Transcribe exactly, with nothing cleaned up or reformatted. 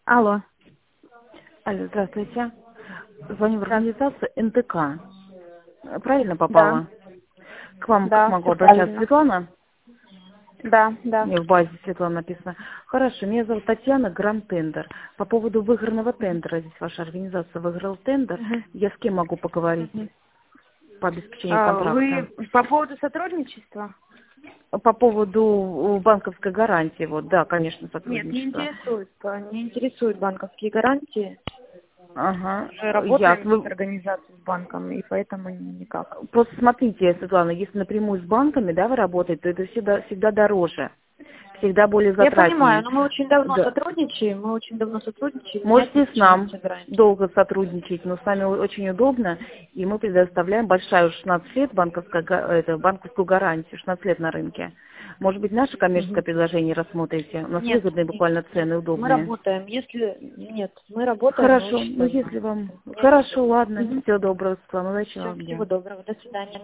Алло. Алло, здравствуйте. Звоню в организацию эн тэ ка. Правильно Да, попала? К вам как да, могу все обращаться? правильно. Светлана? Да, да. Мне в базе Светлана написано. Хорошо, меня зовут Татьяна, Гранд Тендер. По поводу выигранного тендера, здесь ваша организация выиграла тендер. Мгм, Я с кем могу поговорить мгм. по обеспечению А, контракта? Вы по поводу сотрудничества? По поводу банковской гарантии, вот, да, конечно, Нет, не сотрудничество. интересует. а, Не интересуют банковские гарантии. Ага, Уже я, работаем с вы, организацией, с банком, и поэтому никак. просто смотрите, Светлана, если напрямую с банками, да, вы работаете, то это всегда, всегда дороже, всегда более Я понимаю, затратнее. но мы очень давно Да. сотрудничаем, мы очень давно сотрудничаем, менять ни Можете с почему не нам собираемся. долго сотрудничать, но с нами очень удобно, и мы предоставляем большая шестнадцать лет банковская, га- это, банковскую гарантию, шестнадцать лет на рынке. Может быть, наше коммерческое Мгм. предложение рассмотрите? У нас Нет, выгодные нет, буквально нет. цены, Мы удобные. работаем. Если нет, мы работаем, мы Хорошо, очень ну давно. если вам... Поэтому я не Хорошо, буду. ладно, Мгм. всего доброго, Светлана, удачи Все, вам всего дня. доброго, до свидания.